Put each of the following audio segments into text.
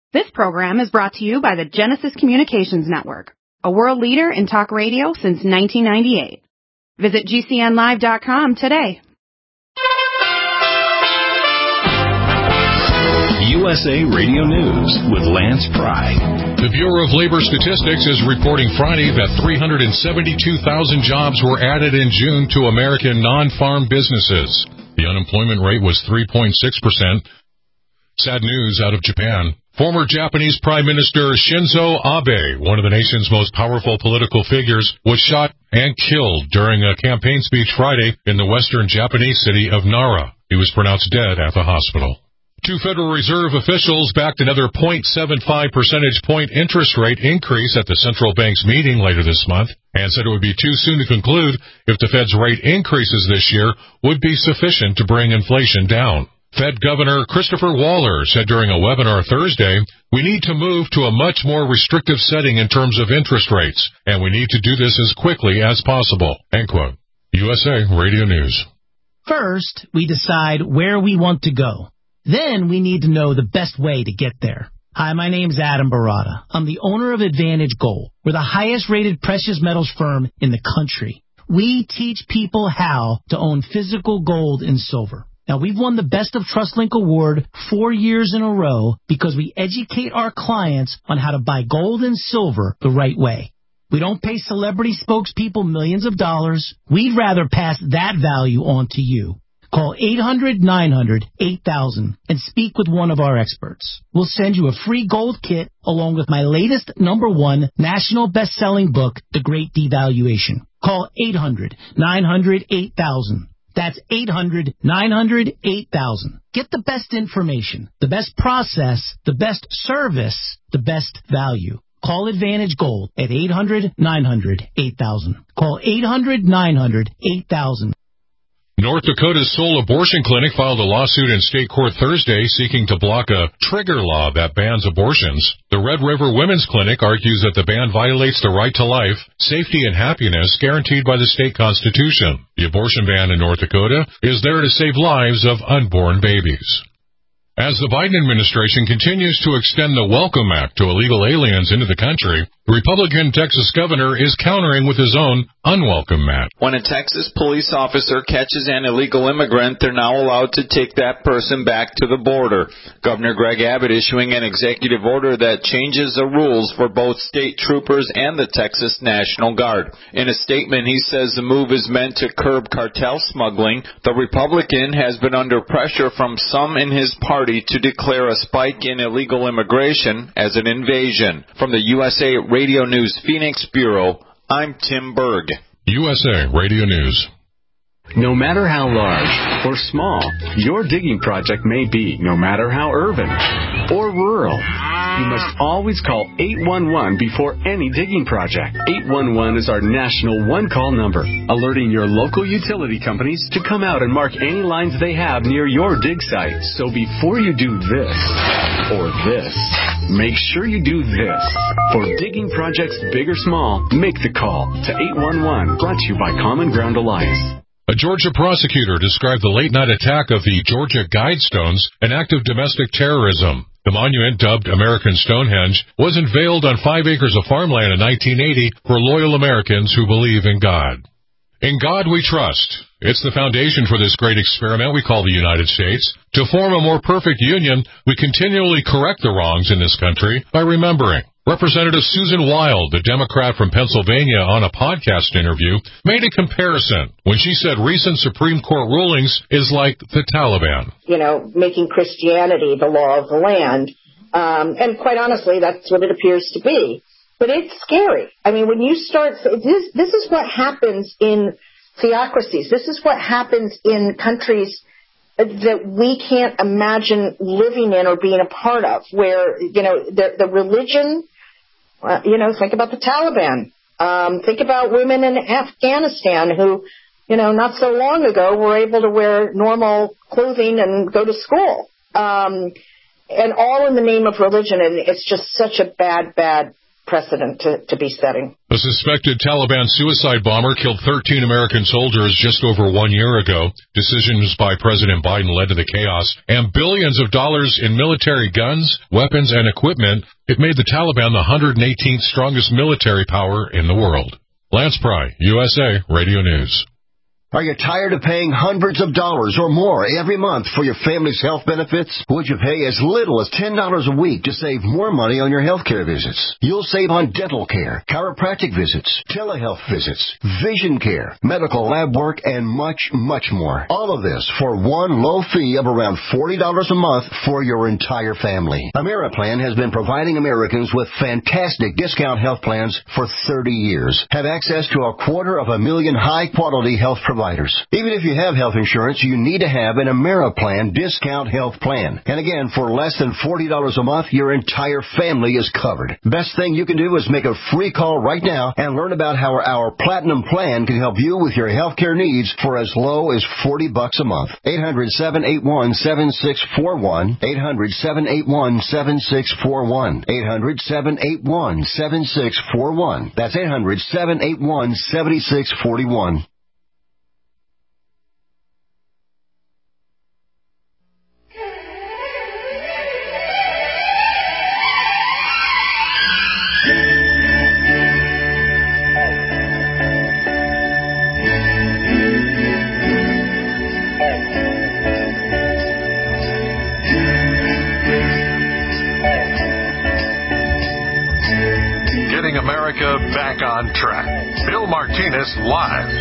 This program is brought to you by the Genesis Communications Network, a world leader in talk radio since 1998. Visit GCNlive.com today. USA Radio News with Lance Pry. The Bureau of Labor Statistics is reporting Friday that 372,000 jobs were added in June to American non-farm businesses. The unemployment rate was 3.6%. Sad news out of Japan. Former Japanese Prime Minister Shinzo Abe, one of the nation's most powerful political figures, was shot and killed during a campaign speech Friday in the western Japanese city of Nara. He was pronounced dead at the hospital. Two Federal Reserve officials backed another 0.75 percentage point interest rate increase at the central bank's meeting later this month and said it would be too soon to conclude if the Fed's rate increases this year would be sufficient to bring inflation down. Fed Governor Christopher Waller said during a webinar Thursday, "We need to move to a much more restrictive setting in terms of interest rates, and we need to do this as quickly as possible." End quote. USA Radio News. First, we decide where we want to go. Then we need to know the best way to get there. Hi, my name's Adam Barada. I'm the owner of Advantage Gold. We're the highest-rated precious metals firm in the country. We teach people how to own physical gold and silver. Now, we've won the Best of TrustLink Award 4 years in a row because we educate our clients on how to buy gold and silver the right way. We don't pay celebrity spokespeople millions of dollars. We'd rather pass that value on to you. Call 800-900-8000 and speak with one of our experts. We'll send you a free gold kit along with my latest #1 national best-selling book, The Great Devaluation. Call 800-900-8000. That's 800-900-8000. Get the best information, the best process, the best service, the best value. Call Advantage Gold at 800-900-8000. Call 800-900-8000. North Dakota's sole abortion clinic filed a lawsuit in state court Thursday seeking to block a trigger law that bans abortions. The Red River Women's Clinic argues that the ban violates the right to life, safety, and happiness guaranteed by the state constitution. The abortion ban in North Dakota is there to save lives of unborn babies. As the Biden administration continues to extend the Welcome Act to illegal aliens into the country, the Republican Texas governor is countering with his own Unwelcome Act. When a Texas police officer catches an illegal immigrant, they're now allowed to take that person back to the border. Governor Greg Abbott issuing an executive order that changes the rules for both state troopers and the Texas National Guard. In a statement, he says the move is meant to curb cartel smuggling. The Republican has been under pressure from some in his party to declare a spike in illegal immigration as an invasion. From the USA Radio News Phoenix Bureau, I'm Tim Berg. USA Radio News. No matter how large or small your digging project may be, no matter how urban or rural, you must always call 811 before any digging project. 811 is our national one-call number, alerting your local utility companies to come out and mark any lines they have near your dig site. So before you do this or this, make sure you do this. For digging projects big or small, make the call to 811, brought to you by Common Ground Alliance. A Georgia prosecutor described the late-night attack of the Georgia Guidestones an act of domestic terrorism. The monument, dubbed American Stonehenge, was unveiled on 5 acres of farmland in 1980 for loyal Americans who believe in God. In God we trust. It's the foundation for this great experiment we call the United States. To form a more perfect union, we continually correct the wrongs in this country by remembering. Representative Susan Wild, the Democrat from Pennsylvania, on a podcast interview, made a comparison when she said recent Supreme Court rulings is like the Taliban. You know, making Christianity the law of the land. And quite honestly, that's what it appears to be. But it's scary. I mean, when you start, this is what happens in theocracies. This is what happens in countries that we can't imagine living in or being a part of, where, you know, the religion, you know, think about the Taliban. Think about women in Afghanistan who, you know, not so long ago were able to wear normal clothing and go to school. And all in the name of religion. And it's just such a bad precedent to be setting. A suspected Taliban suicide bomber killed 13 American soldiers just over 1 year ago. Decisions by President Biden led to the chaos, and billions of dollars in military guns, weapons, and equipment. It made the Taliban the 118th strongest military power in the world. Lance Pry, USA Radio News. Are you tired of paying hundreds of dollars or more every month for your family's health benefits? Would you pay as little as $10 a week to save more money on your health care visits? You'll save on dental care, chiropractic visits, telehealth visits, vision care, medical lab work, and much, much more. All of this for one low fee of around $40 a month for your entire family. Ameriplan has been providing Americans with fantastic discount health plans for 30 years. Have access to 250,000 high-quality health providers. Even if you have health insurance, you need to have an Ameriplan discount health plan. And again, for less than $40 a month, your entire family is covered. Best thing you can do is make a free call right now and learn about how our Platinum plan can help you with your health care needs for as low as $40 a month. 800-781-7641. 800-781-7641. 800-781-7641. That's 800-781-7641. America back on track. Bill Martinez live.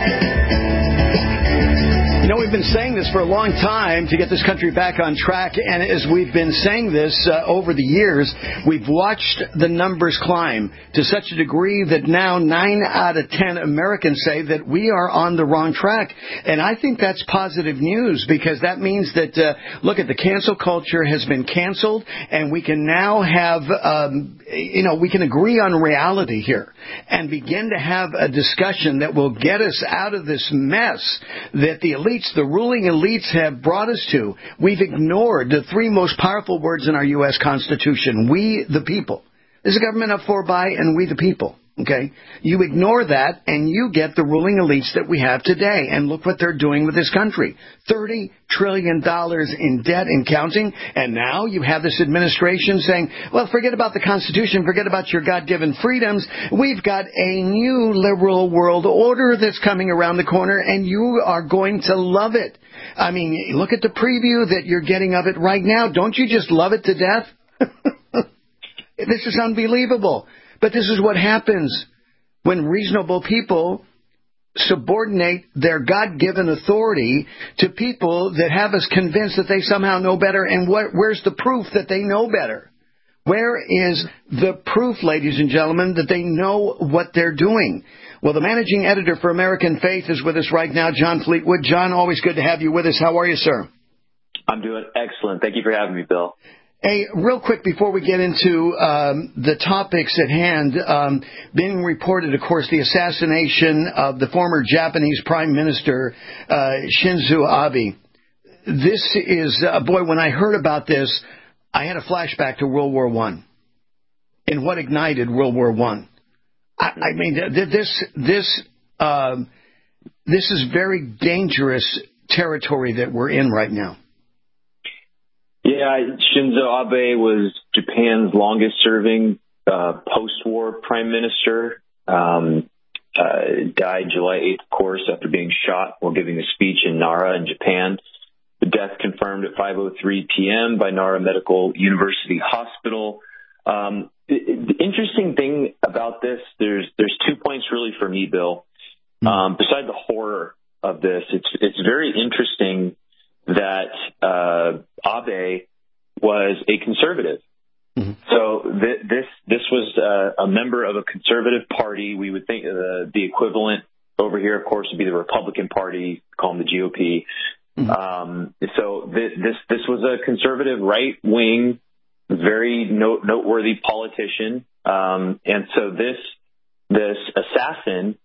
You know, we've been saying this for a long time to get this country back on track, and as we've been saying this over the years, we've watched the numbers climb to such a degree that now 9 out of 10 Americans say that we are on the wrong track. And I think that's positive news, because that means that, look, at the cancel culture has been canceled, and we can now have, we can agree on reality here and begin to have a discussion that will get us out of this mess that the ruling elites have brought us to. We've ignored the three most powerful words in our U.S. Constitution: we the people. There's a government of, for, by, and we the people. Okay? You ignore that, and you get the ruling elites that we have today. And look what they're doing with this country. $30 trillion in debt and counting. And now you have this administration saying, well, forget about the Constitution, forget about your God-given freedoms. We've got a new liberal world order that's coming around the corner, and you are going to love it. I mean, look at the preview that you're getting of it right now. Don't you just love it to death? This is unbelievable. But this is what happens when reasonable people subordinate their God-given authority to people that have us convinced that they somehow know better. And where's the proof that they know better? Where is the proof, ladies and gentlemen, that they know what they're doing? Well, the managing editor for American Faith is with us right now, John Fleetwood. John, always good to have you with us. How are you, sir? I'm doing excellent. Thank you for having me, Bill. Hey, real quick before we get into the topics at hand, being reported, of course, the assassination of the former Japanese Prime Minister Shinzo Abe. This is, boy, when I heard about this, I had a flashback to World War I and what ignited World War I. I mean, this is very dangerous territory that we're in right now. Yeah, Shinzo Abe was Japan's longest-serving post-war prime minister. Died July 8th, of course, after being shot while giving a speech in Nara in Japan. The death confirmed at 5:03 p.m. by Nara Medical University Hospital. The interesting thing about this, there's 2 points really for me, Bill. Beside the horror of this, it's very interesting that Abe was a conservative. Mm-hmm. So this was a member of a conservative party. We would think the equivalent over here, of course, would be the Republican Party, call them the GOP. Mm-hmm. So this was a conservative, right-wing, very noteworthy politician. And so this assassin,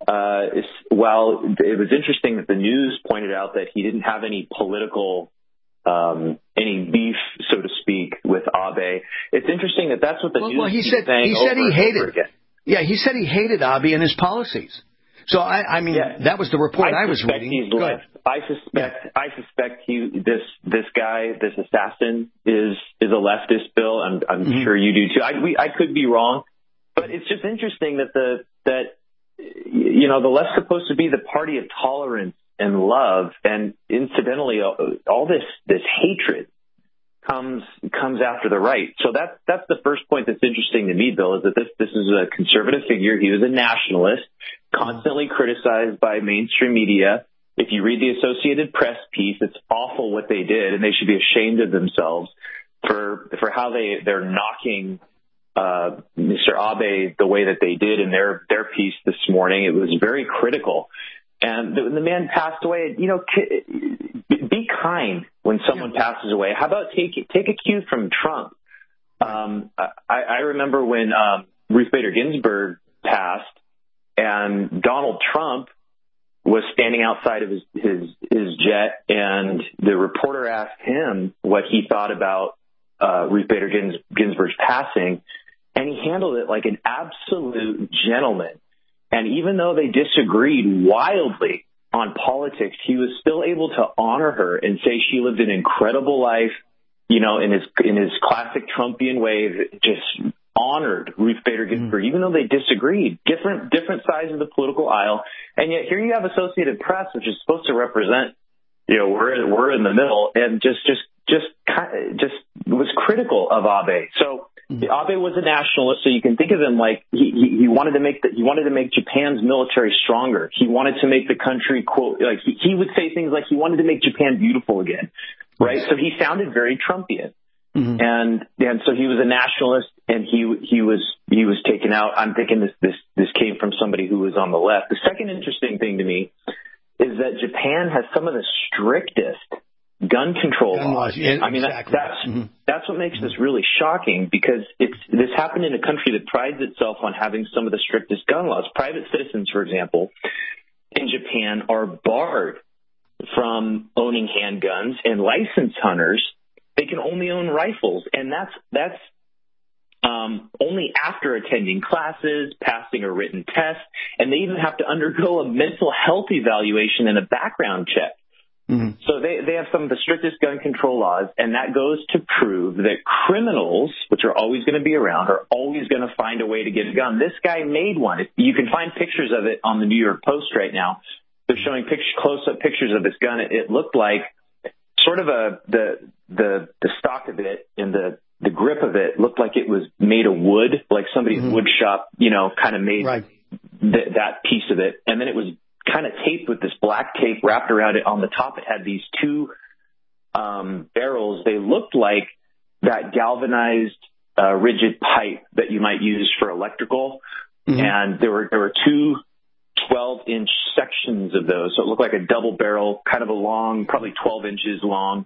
while it was interesting that the news pointed out that he didn't have any political any beef, so to speak, with Abe. It's interesting that that's what the news keeps saying. He said he hated. Again. Yeah, he said he hated Abe and his policies. So I mean, that was the report I was reading. He's left. I suspect this guy, this assassin, is a leftist, Bill. I'm sure you do too. I could be wrong, but it's just interesting that the left's supposed to be the party of tolerance and love, and incidentally, all this hatred comes after the right. So that's the first point that's interesting to me, Bill, is that this is a conservative figure. He was a nationalist, constantly criticized by mainstream media. If you read the Associated Press piece, it's awful what they did, and they should be ashamed of themselves for how they're knocking Mr. Abe the way that they did in their piece this morning. It was very critical. And the man passed away. Be kind when someone passes away. How about take a cue from Trump? I remember when Ruth Bader Ginsburg passed, and Donald Trump was standing outside of his jet, and the reporter asked him what he thought about Ruth Bader Ginsburg's passing, and he handled it like an absolute gentleman. And even though they disagreed wildly on politics, he was still able to honor her and say she lived an incredible life, in his classic Trumpian way, just honored Ruth Bader Ginsburg, even though they disagreed, different sides of the political aisle. And yet here you have Associated Press, which is supposed to represent, we're in the middle, and just was critical of Abe. So Abe was a nationalist, so you can think of him like he wanted to make Japan's military stronger. He wanted to make the country, quote, like he would say things like he wanted to make Japan beautiful again, right? So he sounded very Trumpian, and so he was a nationalist, and he was taken out. I'm thinking this came from somebody who was on the left. The second interesting thing to me is that Japan has some of the strictest gun control laws. I mean, that's what makes this really shocking, because this happened in a country that prides itself on having some of the strictest gun laws. Private citizens, for example, in Japan are barred from owning handguns, and licensed hunters, they can only own rifles, and that's only after attending classes, passing a written test, and they even have to undergo a mental health evaluation and a background check. So they have some of the strictest gun control laws, and that goes to prove that criminals, which are always going to be around, are always going to find a way to get a gun. This guy made one. You can find pictures of it on the New York Post right now. They're showing close-up pictures of this gun. It looked like sort of the stock of it and the grip of it looked like it was made of wood, like somebody's wood shop, kind of made that piece of it. And then it was kind of taped with this black tape wrapped around it. On the top, it had these two barrels. They looked like that galvanized rigid pipe that you might use for electrical. And there were two 12-inch sections of those. So it looked like a double barrel, kind of a long, probably 12 inches long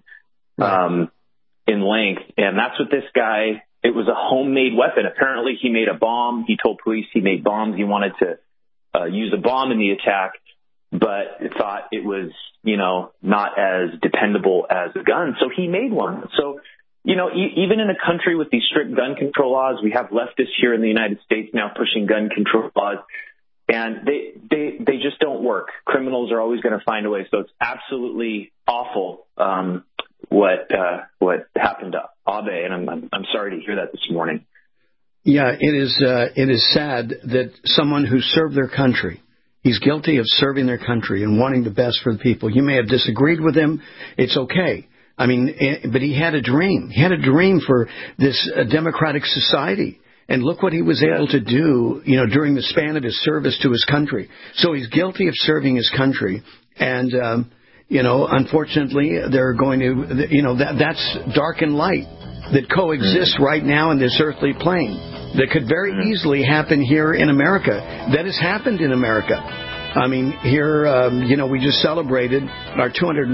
in length. And that's what this guy, it was a homemade weapon. Apparently he made a bomb. He told police he made bombs. He wanted to use a bomb in the attack, but thought it was, not as dependable as a gun. So he made one. So, even in a country with these strict gun control laws, we have leftists here in the United States now pushing gun control laws, and they just don't work. Criminals are always going to find a way. So it's absolutely awful what happened to Abe, and I'm sorry to hear that this morning. Yeah, it is sad that someone who served their country, he's guilty of serving their country and wanting the best for the people. You may have disagreed with him. It's okay. I mean, but he had a dream. He had a dream for this democratic society. And look what he was able to do, during the span of his service to his country. So he's guilty of serving his country. And, unfortunately, they're going to, that's dark and light that coexist right now in this earthly plane that could very easily happen here in America. That has happened in America. I mean, here, we just celebrated our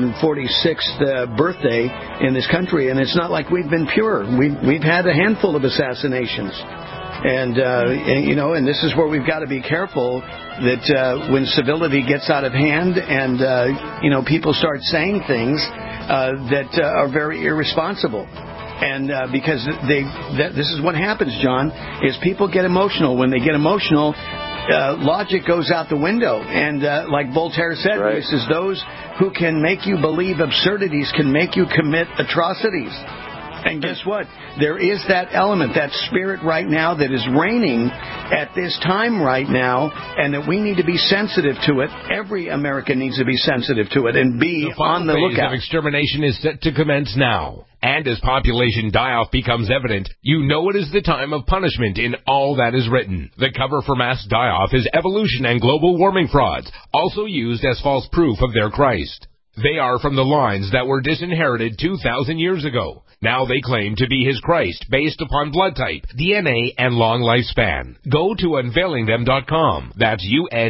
246th birthday in this country, and it's not like we've been pure. We've had a handful of assassinations. And this is where we've got to be careful that when civility gets out of hand and, people start saying things that are very irresponsible. And because this is what happens, John, is people get emotional. When they get emotional, logic goes out the window. And like Voltaire said, right. He says, those who can make you believe absurdities can make you commit atrocities. And guess what? There is that element, that spirit right now that is reigning at this time right now, and that we need to be sensitive to it. Every American needs to be sensitive to it and be on the lookout. The final phase of extermination is set to commence now. And as population die-off becomes evident, you know it is the time of punishment in all that is written. The cover for mass die-off is evolution and global warming frauds, also used as false proof of their Christ. They are from the lines that were disinherited 2,000 years ago. Now they claim to be his Christ based upon blood type, DNA, and long lifespan. Go to unveilingthem.com. That's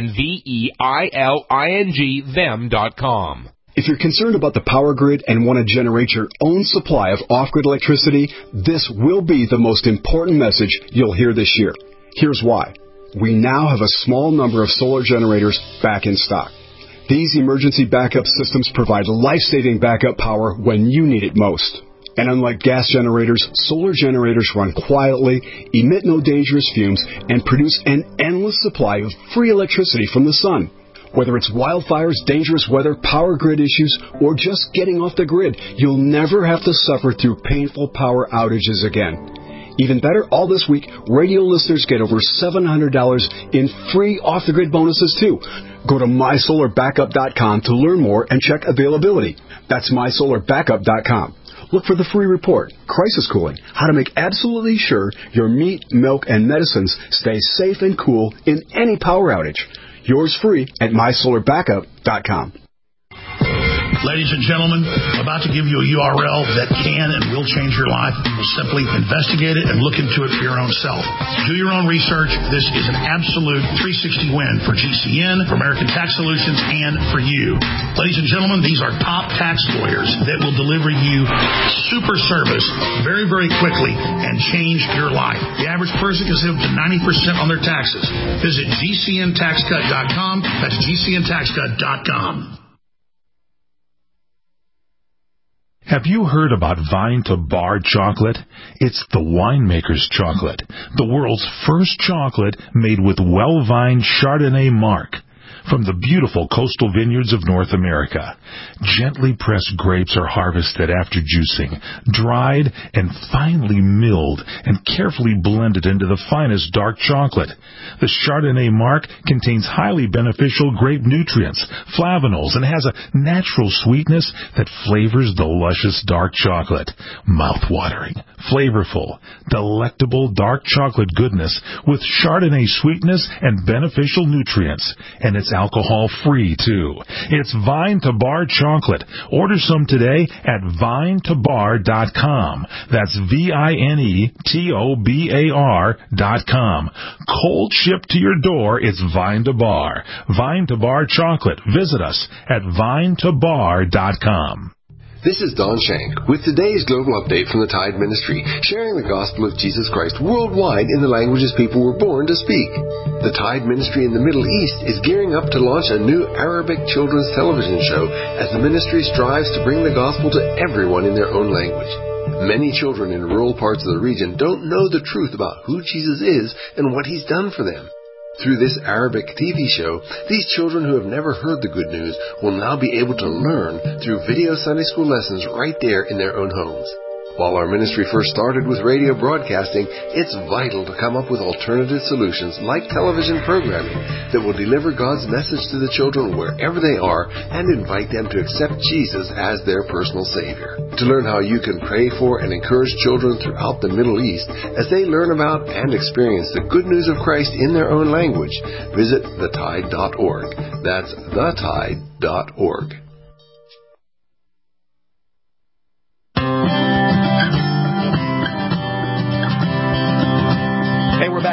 UNVEILING them.com. If you're concerned about the power grid and want to generate your own supply of off-grid electricity, this will be the most important message you'll hear this year. Here's why. We now have a small number of solar generators back in stock. These emergency backup systems provide life-saving backup power when you need it most. And unlike gas generators, solar generators run quietly, emit no dangerous fumes, and produce an endless supply of free electricity from the sun. Whether it's wildfires, dangerous weather, power grid issues, or just getting off the grid, you'll never have to suffer through painful power outages again. Even better, all this week, radio listeners get over $700 in free off-the-grid bonuses, too. Go to mysolarbackup.com to learn more and check availability. That's mysolarbackup.com. Look for the free report, Crisis Cooling, how to make absolutely sure your meat, milk, and medicines stay safe and cool in any power outage. Yours free at mysolarbackup.com. Ladies and gentlemen, I'm about to give you a URL that can and will change your life. Simply investigate it and look into it for your own self. Do your own research. This is an absolute 360 win for GCN, for American Tax Solutions, and for you. Ladies and gentlemen, these are top tax lawyers that will deliver you super service very, very quickly and change your life. The average person can save up to 90% on their taxes. Visit GCNTaxCut.com. That's GCNTaxCut.com. Have you heard about Vine to Bar chocolate? It's the winemaker's chocolate, the world's first chocolate made with well-vined Chardonnay marc from the beautiful coastal vineyards of North America. Gently pressed grapes are harvested after juicing, dried and finely milled and carefully blended into the finest dark chocolate. The Chardonnay marc contains highly beneficial grape nutrients, flavanols, and has a natural sweetness that flavors the luscious dark chocolate. Mouth-watering, flavorful, delectable dark chocolate goodness with Chardonnay sweetness and beneficial nutrients. And it's alcohol-free, too. It's Vine to Bar chocolate. Order some today at vinetobar.com. That's VINETOBAR.com. Cold shipped to your door, it's Vine to Bar. Vine to Bar chocolate. Visit us at vinetobar.com. This is Don Shank with today's global update from the Tide Ministry, sharing the gospel of Jesus Christ worldwide in the languages people were born to speak. The Tide Ministry in the Middle East is gearing up to launch a new Arabic children's television show as the ministry strives to bring the gospel to everyone in their own language. Many children in rural parts of the region don't know the truth about who Jesus is and what he's done for them. Through this Arabic TV show, these children who have never heard the good news will now be able to learn through video Sunday school lessons right there in their own homes. While our ministry first started with radio broadcasting, it's vital to come up with alternative solutions like television programming that will deliver God's message to the children wherever they are and invite them to accept Jesus as their personal Savior. To learn how you can pray for and encourage children throughout the Middle East as they learn about and experience the good news of Christ in their own language, visit thetide.org. That's thetide.org.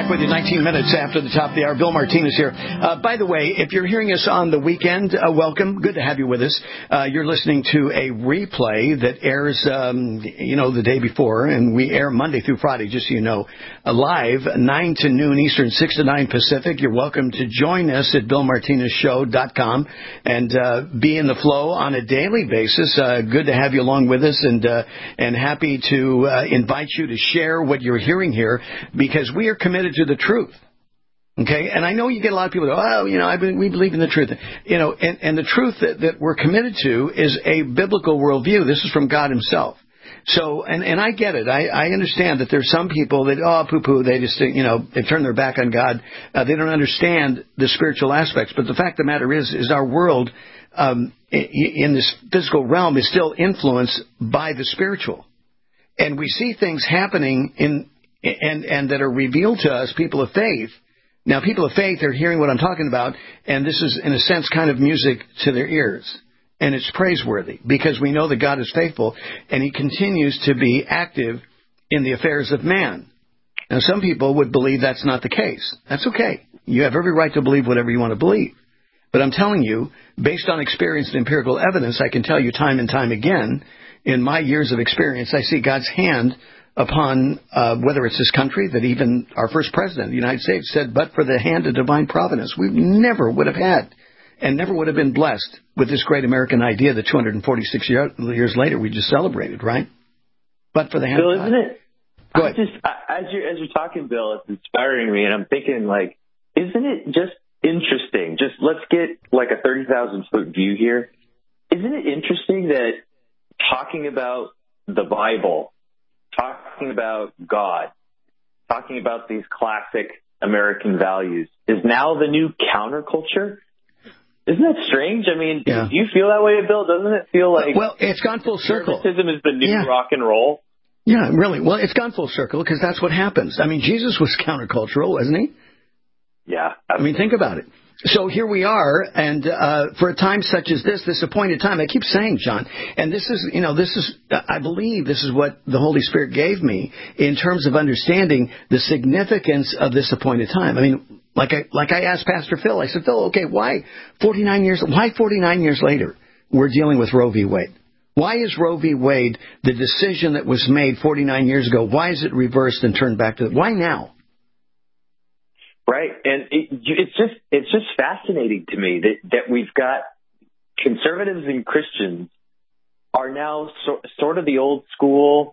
back with you 19 minutes after the top of the hour. Bill Martinez here. By the way, if you're hearing us on the weekend, welcome. Good to have you with us. You're listening to a replay that airs, the day before, and we air Monday through Friday, just so you know, live, 9 to noon Eastern, 6 to 9 Pacific. You're welcome to join us at BillMartinezShow.com and be in the flow on a daily basis. Good to have you along with us, and happy to invite you to share what you're hearing here, because we are committed to the truth. Okay, and I know you get a lot of people who go, we believe in the truth. And the truth that we're committed to is a biblical worldview. This is from God himself. So, and I get it. I understand that there's some people that, poo-poo, they just, they turn their back on God. They don't understand the spiritual aspects. But the fact of the matter is our world in this physical realm is still influenced by the spiritual. And we see things happening and that are revealed to us, people of faith. Now, people of faith are hearing what I'm talking about, and this is, in a sense, kind of music to their ears. And it's praiseworthy, because we know that God is faithful, and he continues to be active in the affairs of man. Now, some people would believe that's not the case. That's okay. You have every right to believe whatever you want to believe. But I'm telling you, based on experience and empirical evidence, I can tell you time and time again, in my years of experience, I see God's hand upon whether it's this country, that even our first president of the United States said, but for the hand of divine providence, we never would have had and never would have been blessed with this great American idea that 246 years later we just celebrated, right? But for the hand Bill, of God. isn't it? Go ahead. As you're talking, Bill, it's inspiring me, and I'm thinking, isn't it just interesting? Just let's get like a 30,000-foot view here. Isn't it interesting that talking about the Bible, talking about God, talking about these classic American values is now the new counterculture? Isn't that strange? I mean, Do you feel that way, Bill? Doesn't it feel like... Well, it's gone full circle. Conservatism is the new rock and roll? Yeah, really. Well, it's gone full circle, because that's what happens. I mean, Jesus was countercultural, wasn't he? Yeah. I mean, think about it. So here we are, and for a time such as this appointed time, I keep saying, John, and this is, I believe this is what the Holy Spirit gave me in terms of understanding the significance of this appointed time. I mean, like I asked Pastor Phil, I said, Phil, okay, why 49 years later we're dealing with Roe v. Wade? Why is Roe v. Wade, the decision that was made 49 years ago, why is it reversed and turned back to, why now? Right, and it's just fascinating to me that we've got conservatives and Christians are now sort of the old school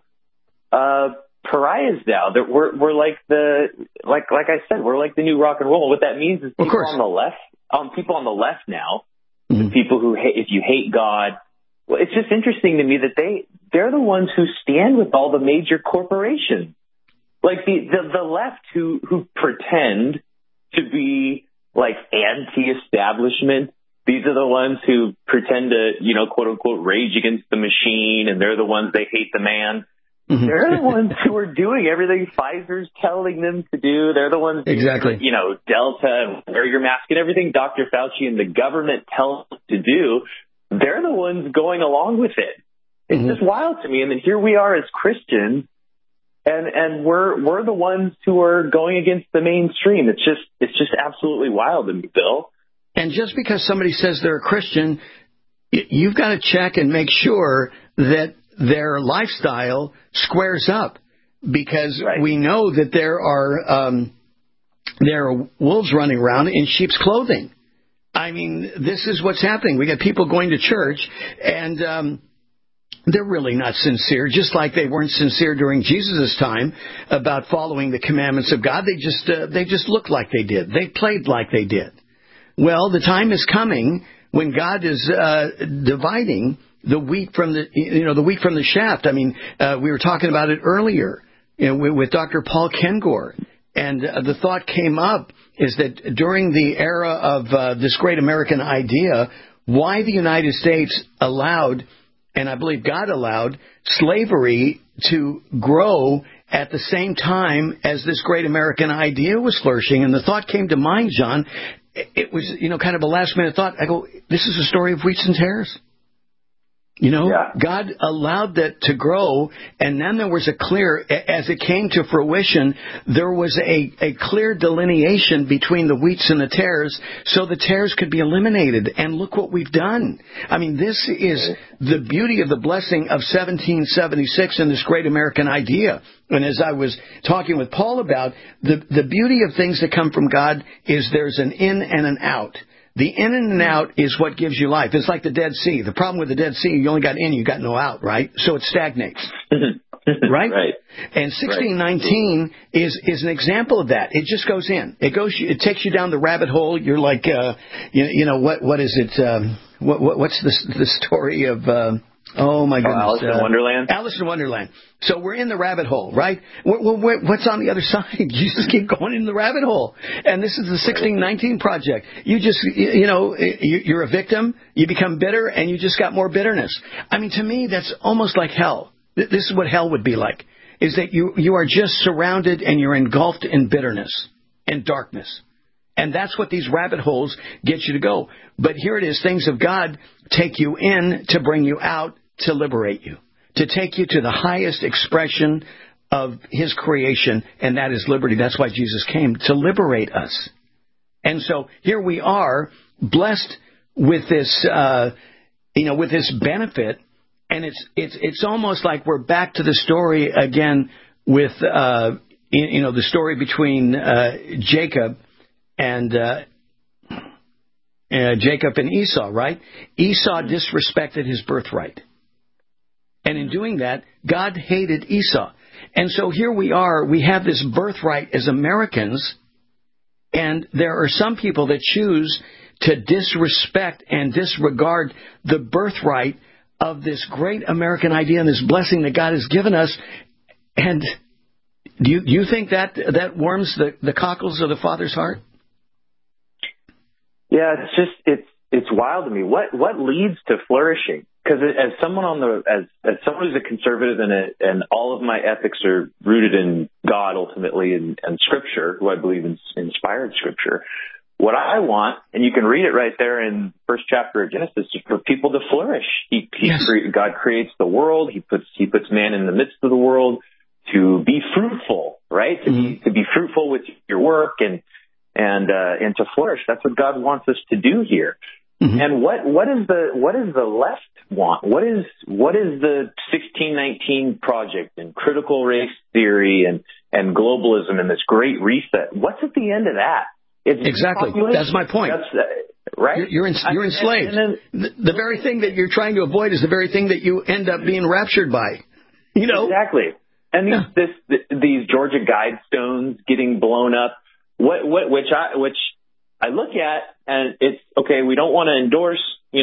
pariahs now. That we're like like I said, we're like the new rock and roll. What that means is people on the left now, the people who hate, if you hate God. Well, it's just interesting to me that they're the ones who stand with all the major corporations. Like the left who pretend to be like anti-establishment, these are the ones who pretend to, quote unquote, rage against the machine, and they're the ones they hate the man. Mm-hmm. They're the ones who are doing everything Pfizer's telling them to do. They're the ones, exactly. Delta, wear your mask, and everything Dr. Fauci and the government tell them to do. They're the ones going along with it. It's just wild to me. And then here we are as Christians. And we're the ones who are going against the mainstream. It's just absolutely wild to me, Bill. And just because somebody says they're a Christian, you've got to check and make sure that their lifestyle squares up, because we know that there are wolves running around in sheep's clothing. I mean, this is what's happening. We got people going to church and they're really not sincere, just like they weren't sincere during Jesus' time about following the commandments of God. They just looked like they did. They played like they did. Well, the time is coming when God is dividing the wheat from the wheat from the shaft. I mean, we were talking about it earlier with Dr. Paul Kengor, and the thought came up is that during the era of this great American idea, why the United States allowed, and I believe God allowed, slavery to grow at the same time as this great American idea was flourishing. And the thought came to mind, John. It was, kind of a last-minute thought. I go, this is a story of wheats and tares. You know, God allowed that to grow, and then there was as it came to fruition, there was a clear delineation between the wheats and the tares, so the tares could be eliminated. And look what we've done. I mean, this is the beauty of the blessing of 1776 and this great American idea. And as I was talking with Paul about, the beauty of things that come from God is there's an in and an out. The in and out is what gives you life. It's like the Dead Sea. The problem with the Dead Sea, you only got in, you got no out, right? So it stagnates. Right? Right. And 1619 is an example of that. It just goes in. It takes you down the rabbit hole. You're like, what is it? What's the story of, oh my goodness. Alice in Wonderland? Alice in Wonderland. So we're in the rabbit hole, right? What's on the other side? You just keep going in the rabbit hole. And this is the 1619 project. You just, you're a victim, you become bitter, and you just got more bitterness. I mean, to me, that's almost like hell. This is what hell would be like, is that you are just surrounded and you're engulfed in bitterness and darkness. And that's what these rabbit holes get you to go. But here it is, things of God take you in to bring you out, to liberate you, to take you to the highest expression of His creation, and that is liberty. That's why Jesus came, to liberate us. And so here we are, blessed with this, with this benefit, and it's almost like we're back to the story again with, the story between Jacob and Esau, right? Esau disrespected his birthright. And in doing that, God hated Esau. And so here we are, we have this birthright as Americans, and there are some people that choose to disrespect and disregard the birthright of this great American idea and this blessing that God has given us. And do you think that warms the cockles of the Father's heart? Yeah, it's wild to me. What leads to flourishing? Because as someone as someone who's a conservative and all of my ethics are rooted in God ultimately and Scripture, who I believe in inspired Scripture, what I want, and you can read it right there in first chapter of Genesis, is for people to flourish. God creates the world. He puts man in the midst of the world to be fruitful, right? To be fruitful with your work and to flourish. That's what God wants us to do here. Mm-hmm. And what is the left want? What is the 1619 project and critical race theory and globalism and this great reset? What's at the end of that? Exactly. That's my point. Right? You're enslaved. And the very thing that you're trying to avoid is the very thing that you end up being raptured by. Exactly. And these Georgia Guidestones getting blown up, which I look at, and it's okay. We don't want to endorse,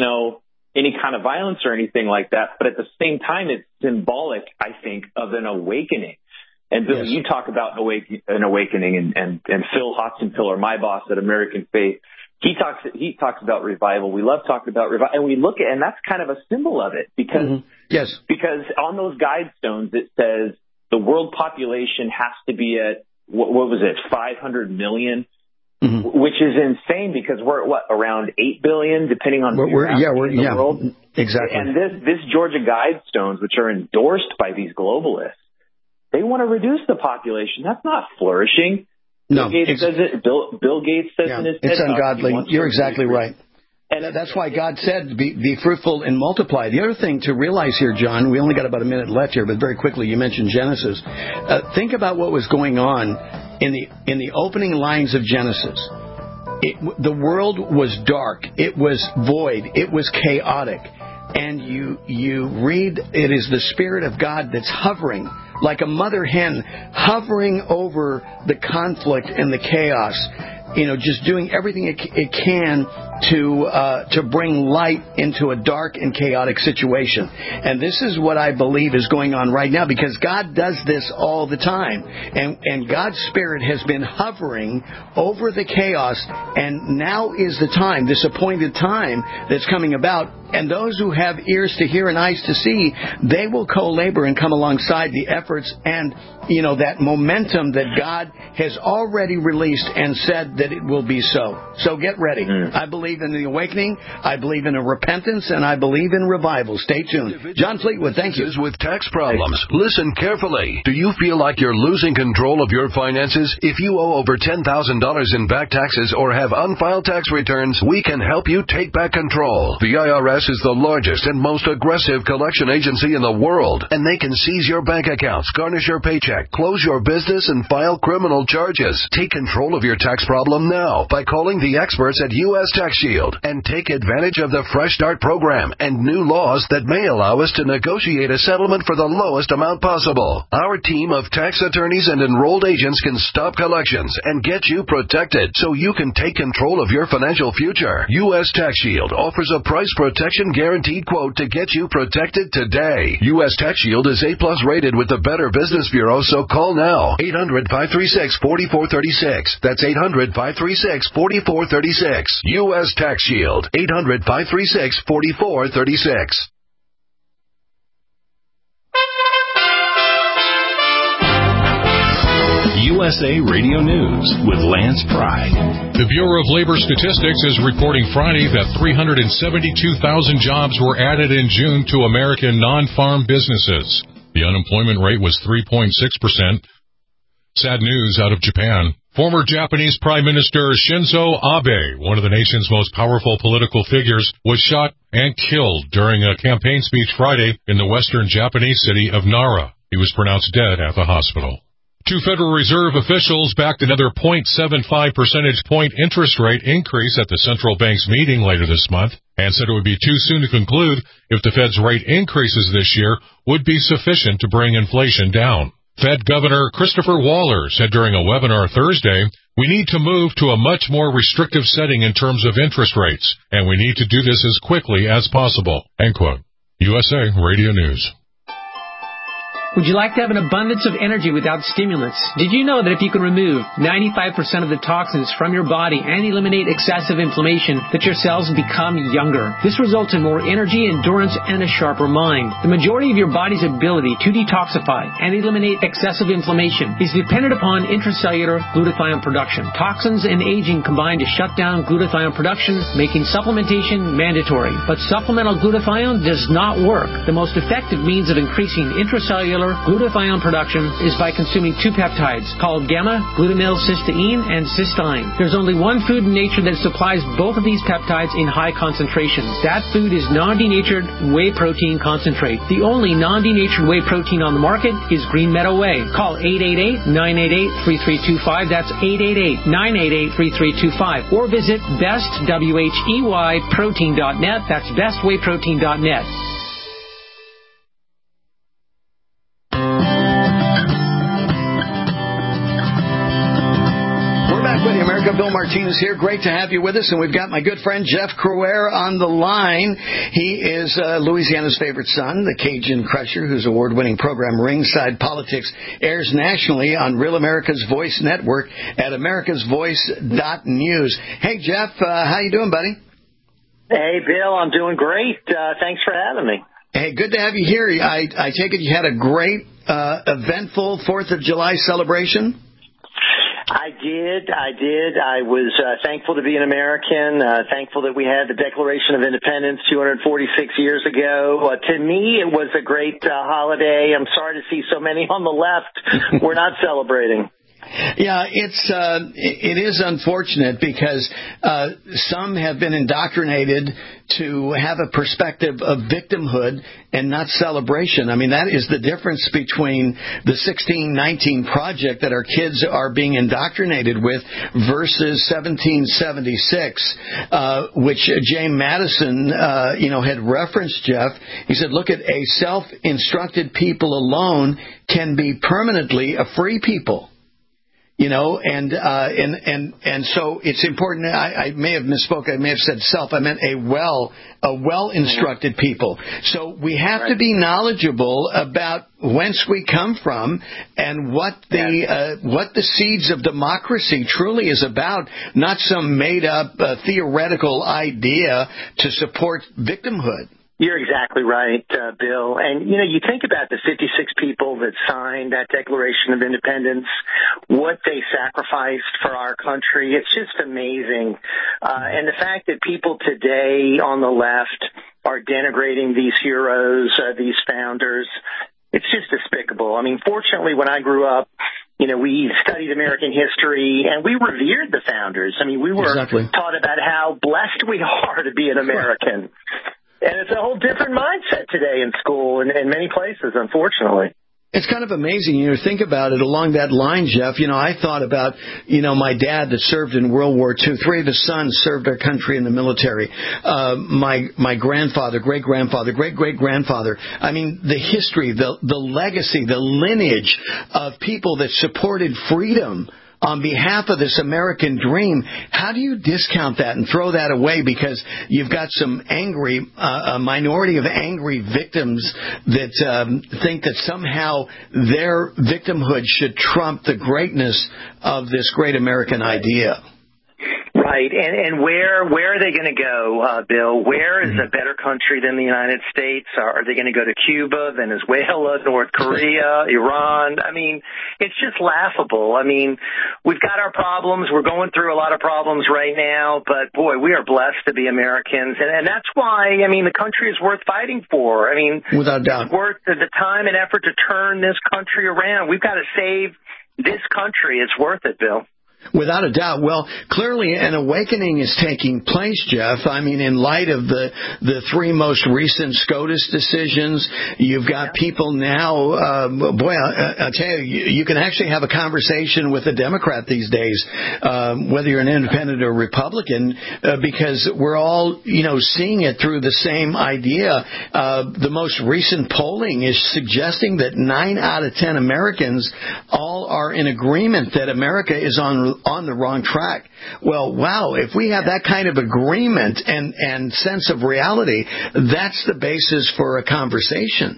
any kind of violence or anything like that. But at the same time, it's symbolic, I think, of an awakening. And Bill, you talk about an awakening, and Phil Hodgson-Pillar, my boss at American Faith, he talks about revival. We love talking about revival, and we look at, and that's kind of a symbol of it because because on those guidestones it says the world population has to be at what was it, 500 million. Mm-hmm. Which is insane because we're at around 8 billion, depending on where in the world. Exactly. And this Georgia Guidestones, which are endorsed by these globalists, they want to reduce the population. That's not flourishing. No, Bill Gates says it. Bill Gates says in his it's ungodly. You're exactly right. And that's why God said, be fruitful and multiply. The other thing to realize here, John, we only got about a minute left here, but very quickly, you mentioned Genesis. Think about what was going on in the opening lines of Genesis. The world was dark. It was void. It was chaotic. And you read, it is the Spirit of God that's hovering, like a mother hen, hovering over the conflict and the chaos. Just doing everything it can to bring light into a dark and chaotic situation. And this is what I believe is going on right now, because God does this all the time. And God's Spirit has been hovering over the chaos, and now is the time, this appointed time that's coming about. And those who have ears to hear and eyes to see, they will co-labor and come alongside the efforts and, that momentum that God has already released and said that it will be so. So get ready. I believe in the awakening. I believe in a repentance, and I believe in revival. Stay tuned. John Fleetwood, thank you. With tax problems, listen carefully. Do you feel like you're losing control of your finances? If you owe over $10,000 in back taxes or have unfiled tax returns, we can help you take back control. The IRS is the largest and most aggressive collection agency in the world, and they can seize your bank accounts, garnish your paycheck, close your business, and file criminal charges. Take control of your tax problem now by calling the experts at U.S. Tax Shield and take advantage of the Fresh Start program and new laws that may allow us to negotiate a settlement for the lowest amount possible. Our team of tax attorneys and enrolled agents can stop collections and get you protected so you can take control of your financial future. U.S. Tax Shield offers a price protection guaranteed quote to get you protected today. U.S. Tax Shield is A+ rated with the Better Business Bureau, so call now. 800-536-4436. That's 800-536-4436. U.S. Tax Shield. 800-536-4436. USA Radio News with Lance Pride. The Bureau of Labor Statistics is reporting Friday that 372,000 jobs were added in June to American non-farm businesses. The unemployment rate was 3.6%. Sad news out of Japan. Former Japanese Prime Minister Shinzo Abe, one of the nation's most powerful political figures, was shot and killed during a campaign speech Friday in the western Japanese city of Nara. He was pronounced dead at the hospital. Two Federal Reserve officials backed another 0.75 percentage point interest rate increase at the central bank's meeting later this month and said it would be too soon to conclude if the Fed's rate increases this year would be sufficient to bring inflation down. Fed Governor Christopher Waller said during a webinar Thursday, "We need to move to a much more restrictive setting in terms of interest rates, and we need to do this as quickly as possible." End quote. USA Radio News. Would you like to have an abundance of energy without stimulants? Did you know that if you can remove 95% of the toxins from your body and eliminate excessive inflammation, that your cells become younger? This results in more energy, endurance, and a sharper mind. The majority of your body's ability to detoxify and eliminate excessive inflammation is dependent upon intracellular glutathione production. Toxins and aging combine to shut down glutathione production, making supplementation mandatory. But supplemental glutathione does not work. The most effective means of increasing intracellular glutathione production is by consuming two peptides called gamma-glutamyl-cysteine and cysteine. There's only one food in nature that supplies both of these peptides in high concentrations. That food is non-denatured whey protein concentrate. The only non-denatured whey protein on the market is Green Meadow Whey. Call 888-988-3325. That's 888-988-3325. Or visit bestwheyprotein.net. That's bestwheyprotein.net. Bill Martinez here. Great to have you with us. And we've got my good friend Jeff Crouere on the line. He is Louisiana's favorite son, the Cajun Crusher, whose award-winning program Ringside Politics airs nationally on Real America's Voice Network at americasvoice.news. Hey, Jeff, how you doing, buddy? Hey, Bill, I'm doing great. Thanks for having me. Hey, good to have you here. I take it you had a great, eventful 4th of July celebration? I did. I was thankful to be an American, thankful that we had the Declaration of Independence 246 years ago. To me, it was a great holiday. I'm sorry to see so many on the left we're not celebrating. Yeah, it is unfortunate because some have been indoctrinated to have a perspective of victimhood and not celebration. I mean, that is the difference between the 1619 Project that our kids are being indoctrinated with versus 1776, which James Madison, had referenced, Jeff. He said, look at a self-instructed people alone can be permanently a free people. And so it's important. I may have misspoke. I may have said self. I meant a well-instructed people. So we have to be knowledgeable about whence we come from and what the seeds of democracy truly is about, not some made-up theoretical idea to support victimhood. You're exactly right, Bill. And, you think about the 56 people that signed that Declaration of Independence, what they sacrificed for our country. It's just amazing. And the fact that people today on the left are denigrating these heroes, these founders, it's just despicable. I mean, fortunately, when I grew up, we studied American history and we revered the founders. I mean, we were taught about how blessed we are to be an American. And it's a whole different mindset today in school and in many places, unfortunately. It's kind of amazing, think about it along that line, Jeff. I thought about, my dad that served in World War II. 3 of his sons served our country in the military. My grandfather, great-grandfather, great-great-grandfather. I mean, the history, the legacy, the lineage of people that supported freedom on behalf of this American dream. How do you discount that and throw that away because you've got some angry, a minority of angry victims that think that somehow their victimhood should trump the greatness of this great American idea? Right. And where are they going to go, Bill? Where is a better country than the United States? Are they going to go to Cuba, Venezuela, North Korea, Iran? I mean, it's just laughable. I mean, we've got our problems. We're going through a lot of problems right now, but boy, we are blessed to be Americans. And that's why, the country is worth fighting for. I mean, without doubt, it's worth the time and effort to turn this country around. We've got to save this country. It's worth it, Bill. Without a doubt. Well, clearly an awakening is taking place, Jeff. I mean, in light of the 3 most recent SCOTUS decisions, you've got people now, I'll tell you can actually have a conversation with a Democrat these days, whether you're an independent or Republican, because we're all, seeing it through the same idea. The most recent polling is suggesting that 9 out of 10 Americans all are in agreement that America is on the wrong track. Well, wow, if we have that kind of agreement and sense of reality, that's the basis for a conversation.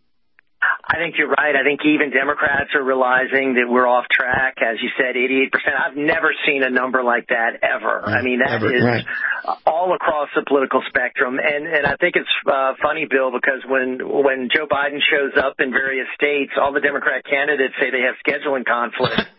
I think you're right. I think even Democrats are realizing that we're off track. As you said, 88%. I've never seen a number like that ever. I mean, that is right. All across the political spectrum. And I think it's funny, Bill, because when Joe Biden shows up in various states, all the Democrat candidates say they have scheduling conflicts.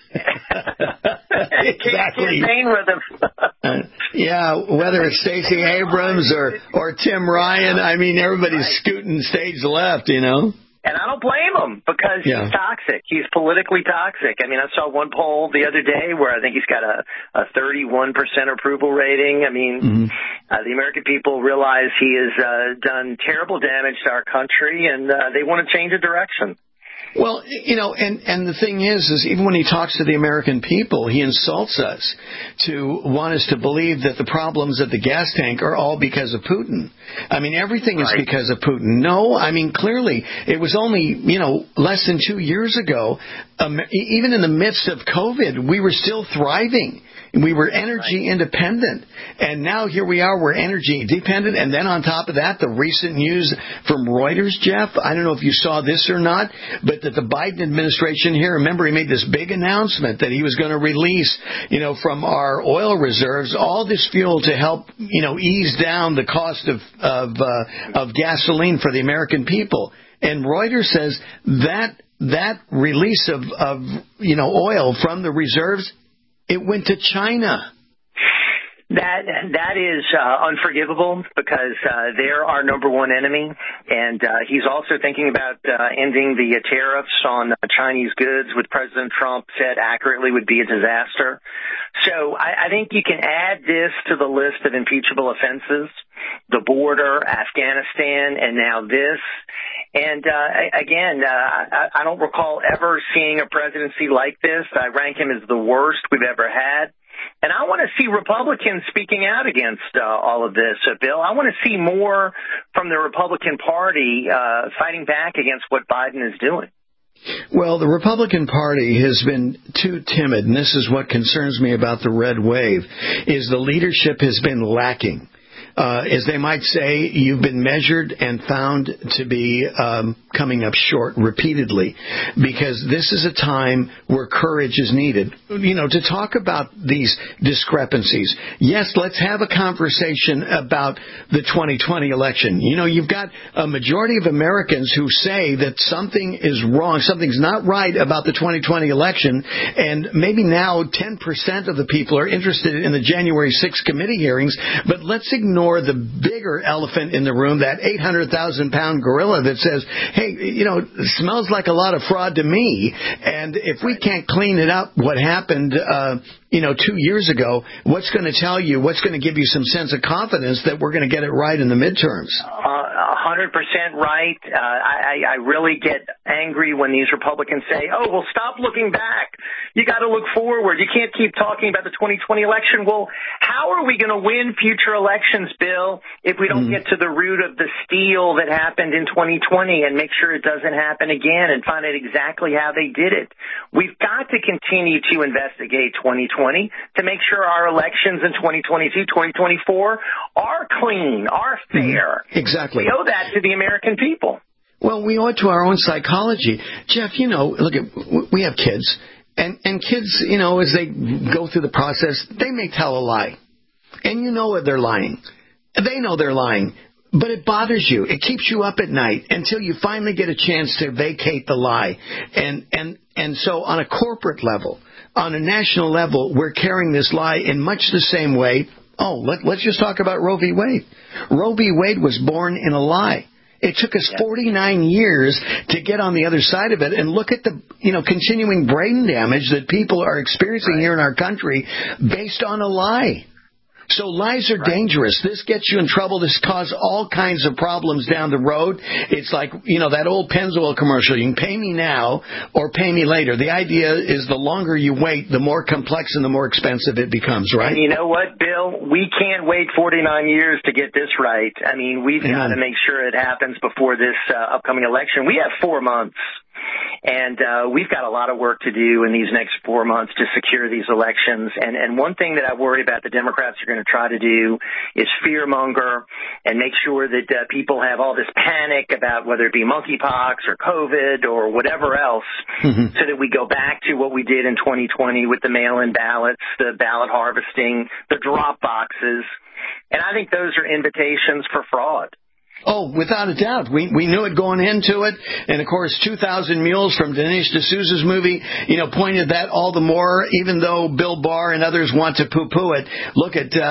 Exactly. With him. Whether it's Stacey Abrams or Tim Ryan, I mean, everybody's scooting stage left, And I don't blame him because he's toxic. He's politically toxic. I mean, I saw one poll the other day where I think he's got a 31% approval rating. I mean, the American people realize he has done terrible damage to our country, and they want to change the direction. Well, and the thing is even when he talks to the American people, he insults us to want us to believe that the problems at the gas tank are all because of Putin. I mean, everything is because of Putin. No, I mean, clearly, it was only, less than 2 years ago, even in the midst of COVID, we were still thriving. We were energy independent, and now here we are, we're energy dependent, and then on top of that, the recent news from Reuters, Jeff, I don't know if you saw this or not, but that the Biden administration here, remember he made this big announcement that he was going to release, from our oil reserves, all this fuel to help, ease down the cost of gasoline for the American people. And Reuters says that release of oil from the reserves, it went to China. That is unforgivable because they're our number one enemy, and he's also thinking about ending the tariffs on Chinese goods, which President Trump said accurately would be a disaster. So I think you can add this to the list of impeachable offenses, the border, Afghanistan, and now this. And again, I don't recall ever seeing a presidency like this. I rank him as the worst we've ever had. And I want to see Republicans speaking out against all of this, Bill. I want to see more from the Republican Party fighting back against what Biden is doing. Well, the Republican Party has been too timid, and this is what concerns me about the red wave, is the leadership has been lacking. As they might say, you've been measured and found to be coming up short repeatedly, because this is a time where courage is needed. To talk about these discrepancies. Yes, let's have a conversation about the 2020 election. You've got a majority of Americans who say that something is wrong, something's not right about the 2020 election, and maybe now 10% of the people are interested in the January 6th committee hearings, but let's ignore the bigger elephant in the room, that 800,000-pound gorilla that says, hey, it smells like a lot of fraud to me. And if we can't clean it up, what happened 2 years ago, what's going to tell you, what's going to give you some sense of confidence that we're going to get it right in the midterms? 100% right. I really get angry when these Republicans say, oh, well, stop looking back. You got to look forward. You can't keep talking about the 2020 election. Well, how are we going to win future elections, Bill, if we don't get to the root of the steal that happened in 2020 and make sure it doesn't happen again and find out exactly how they did it? We've got to continue to investigate 2020 to make sure our elections in 2022, 2024 are clean, are fair. Exactly. We owe that to the American people. Well, we owe it to our own psychology. Jeff, we have kids, and kids, as they go through the process, they may tell a lie. And they're lying. They know they're lying. But it bothers you. It keeps you up at night until you finally get a chance to vacate the lie. And so on a corporate level, on a national level, we're carrying this lie in much the same way. Let's just talk about Roe v. Wade. Roe v. Wade was born in a lie. It took us 49 years to get on the other side of it, and look at the continuing brain damage that people are experiencing here in our country based on a lie. So lies are dangerous. This gets you in trouble. This causes all kinds of problems down the road. It's like, that old Pennzoil commercial. You can pay me now or pay me later. The idea is the longer you wait, the more complex and the more expensive it becomes, right? And you know what, Bill? We can't wait 49 years to get this right. I mean, we've got to make sure it happens before this upcoming election. We have 4 months. And we've got a lot of work to do in these next 4 months to secure these elections. And one thing that I worry about the Democrats are going to try to do is fearmonger and make sure that people have all this panic about whether it be monkeypox or COVID or whatever else, so that we go back to what we did in 2020 with the mail-in ballots, the ballot harvesting, the drop boxes. And I think those are invitations for fraud. Oh, without a doubt. We knew it going into it. And, of course, 2,000 Mules from Dinesh D'Souza's movie, pointed that all the more, even though Bill Barr and others want to poo-poo it. Look,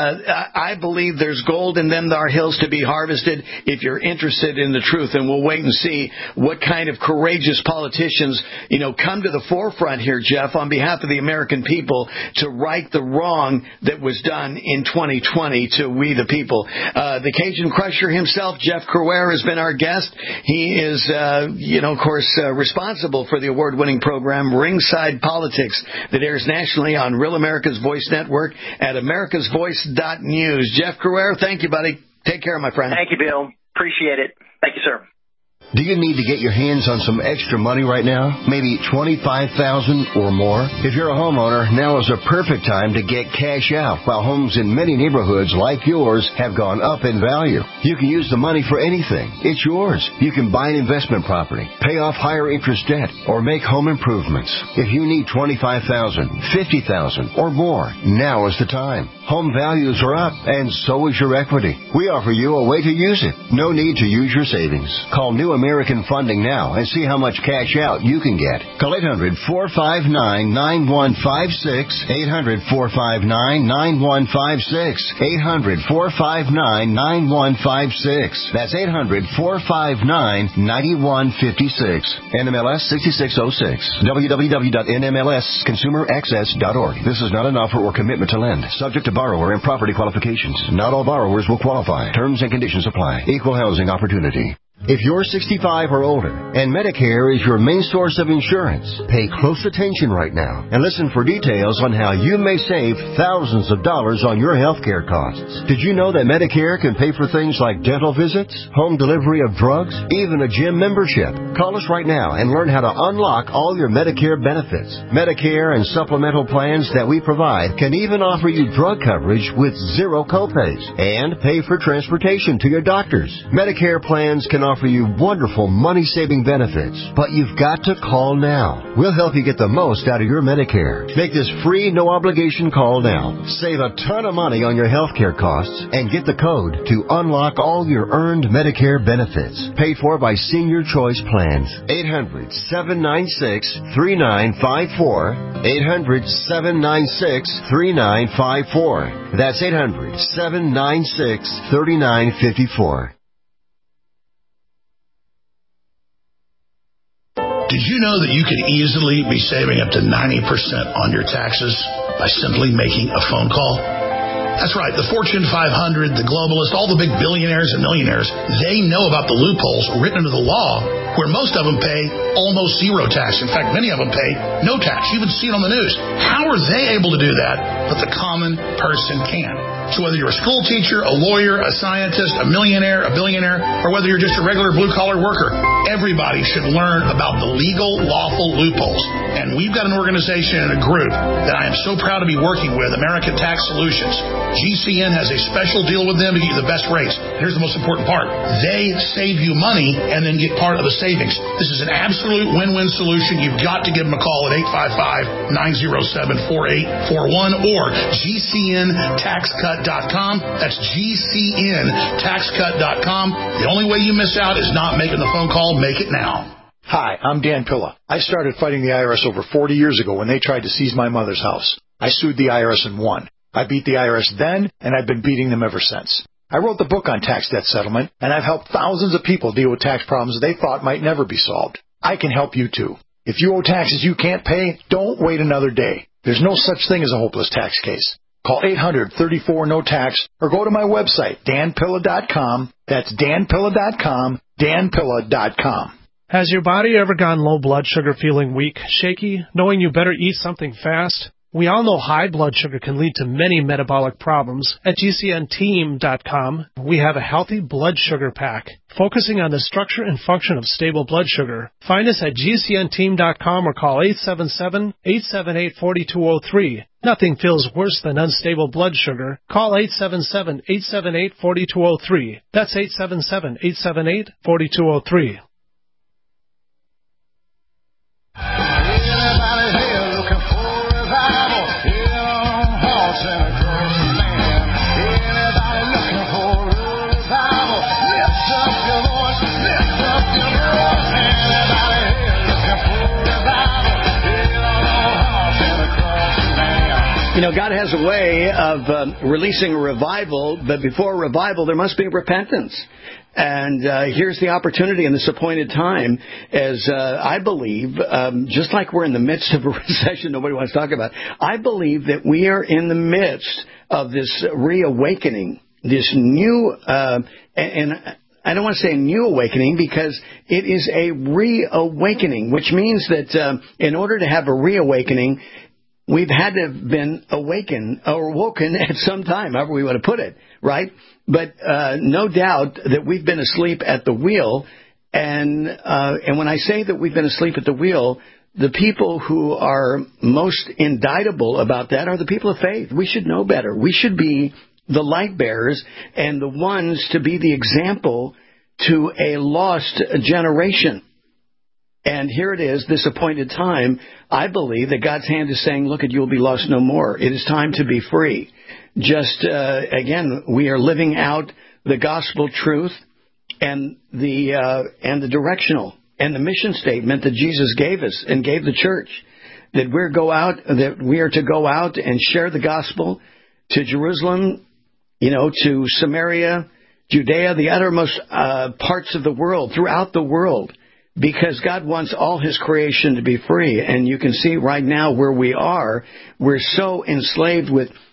I believe there's gold in them our hills to be harvested if you're interested in the truth. And we'll wait and see what kind of courageous politicians, come to the forefront here, Jeff, on behalf of the American people to right the wrong that was done in 2020 to we the people. The Cajun Crusher himself, Jeff Crouere, has been our guest. He is, of course, responsible for the award-winning program Ringside Politics that airs nationally on Real America's Voice Network at americasvoice.news. Jeff Crouere, thank you, buddy. Take care, my friend. Thank you, Bill. Appreciate it. Thank you, sir. Do you need to get your hands on some extra money right now? Maybe $25,000 or more? If you're a homeowner, now is a perfect time to get cash out while homes in many neighborhoods like yours have gone up in value. You can use the money for anything. It's yours. You can buy an investment property, pay off higher interest debt, or make home improvements. If you need $25,000, $50,000 or more, now is the time. Home values are up, and so is your equity. We offer you a way to use it. No need to use your savings. Call New American Funding now and see how much cash out you can get. Call 800-459-9156, 800-459-9156, 800-459-9156. That's 800-459-9156. NMLS 6606. www.nmlsconsumeraccess.org. This is not an offer or commitment to lend. Subject to borrower and property qualifications. Not all borrowers will qualify. Terms and conditions apply. Equal housing opportunity. If you're 65 or older and Medicare is your main source of insurance, pay close attention right now and listen for details on how you may save thousands of dollars on your health care costs. Did you know that Medicare can pay for things like dental visits, home delivery of drugs, even a gym membership? Call us right now and learn how to unlock all your Medicare benefits. Medicare and supplemental plans that we provide can even offer you drug coverage with zero copays and pay for transportation to your doctors. Medicare plans can offer you wonderful money-saving benefits, but you've got to call now. We'll help you get the most out of your Medicare. Make this free, no-obligation call now. Save a ton of money on your health care costs and get the code to unlock all your earned Medicare benefits. Paid for by Senior Choice Plans. 800-796-3954. 800-796-3954. That's 800-796-3954. Did you know that you could easily be saving up to 90% on your taxes by simply making a phone call? That's right. The Fortune 500, the globalists, all the big billionaires and millionaires, they know about the loopholes written into the law where most of them pay almost zero tax. In fact, many of them pay no tax. You even see it on the news. How are they able to do that, but the common person can? So whether you're a school teacher, a lawyer, a scientist, a millionaire, a billionaire, or whether you're just a regular blue-collar worker, everybody should learn about the legal, lawful loopholes. And we've got an organization and a group that I am so proud to be working with, American Tax Solutions. GCN has a special deal with them to get you the best rates. Here's the most important part. They save you money and then get part of the savings. This is an absolute win-win solution. You've got to give them a call at 855-907-4841 or GCNTaxCut.com. That's GCNTaxCut.com. The only way you miss out is not making the phone call. Make it now. Hi, I'm Dan Pilla. I started fighting the IRS over 40 years ago when they tried to seize my mother's house. I sued the IRS and won. I beat the IRS then, and I've been beating them ever since. I wrote the book on tax debt settlement, and I've helped thousands of people deal with tax problems they thought might never be solved. I can help you too. If you owe taxes you can't pay, don't wait another day. There's no such thing as a hopeless tax case. Call 800-34-NO-TAX or go to my website, danpilla.com. That's danpilla.com, danpilla.com. Has your body ever gone low blood sugar, feeling weak, shaky, knowing you better eat something fast? We all know high blood sugar can lead to many metabolic problems. At GCNteam.com, we have a healthy blood sugar pack, focusing on the structure and function of stable blood sugar. Find us at GCNteam.com or call 877-878-4203. Nothing feels worse than unstable blood sugar. Call 877-878-4203. That's 877-878-4203. You know, God has a way of releasing a revival, but before revival, there must be repentance. And here's the opportunity in this appointed time, as I believe, just like we're in the midst of a recession nobody wants to talk about, I believe that we are in the midst of this reawakening, this new, and I don't want to say a new awakening because it is a reawakening, which means that in order to have a reawakening, we've had to have been awakened or woken at some time, however we want to put it, right? But no doubt that we've been asleep at the wheel. And when I say that we've been asleep at the wheel, the people who are most indictable about that are the people of faith. We should know better. We should be the light bearers and the ones to be the example to a lost generation. And here it is, this appointed time. I believe that God's hand is saying, look, you'll be lost no more. It is time to be free. Just, again, we are living out the gospel truth and the directional and the mission statement that Jesus gave us and gave the church. That we are to go out and share the gospel to Jerusalem, to Samaria, Judea, the uttermost parts of the world, throughout the world. Because God wants all His creation to be free. And you can see right now where we are. We're so enslaved with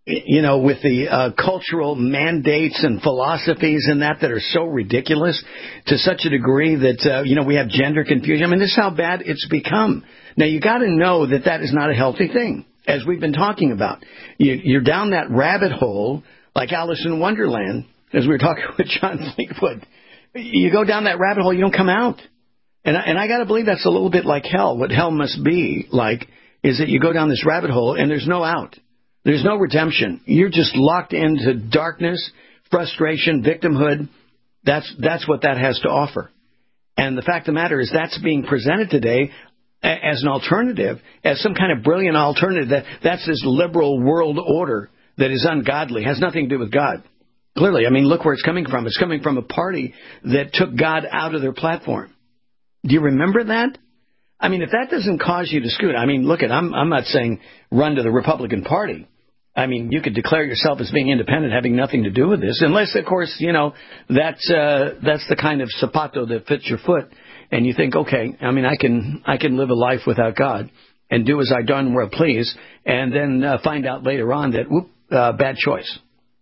with the cultural mandates and philosophies and that are so ridiculous to such a degree that, we have gender confusion. I mean, this is how bad it's become. Now, you got to know that is not a healthy thing, as we've been talking about. You're down that rabbit hole like Alice in Wonderland, as we were talking with John Fleetwood. You go down that rabbit hole, you don't come out. And I got to believe that's a little bit like hell. What hell must be like is that you go down this rabbit hole and there's no out. There's no redemption. You're just locked into darkness, frustration, victimhood. That's what that has to offer. And the fact of the matter is that's being presented today as an alternative, as some kind of brilliant alternative. That's this liberal world order that is ungodly, has nothing to do with God. Clearly, I mean, look where it's coming from. It's coming from a party that took God out of their platform. Do you remember that? I mean, if that doesn't cause you to scoot, I mean, look, I'm not saying run to the Republican Party. I mean, you could declare yourself as being independent, having nothing to do with this, unless, of course, that's the kind of zapato that fits your foot, and you think, okay, I mean, I can live a life without God and do as I darn well please, and then find out later on that, bad choice.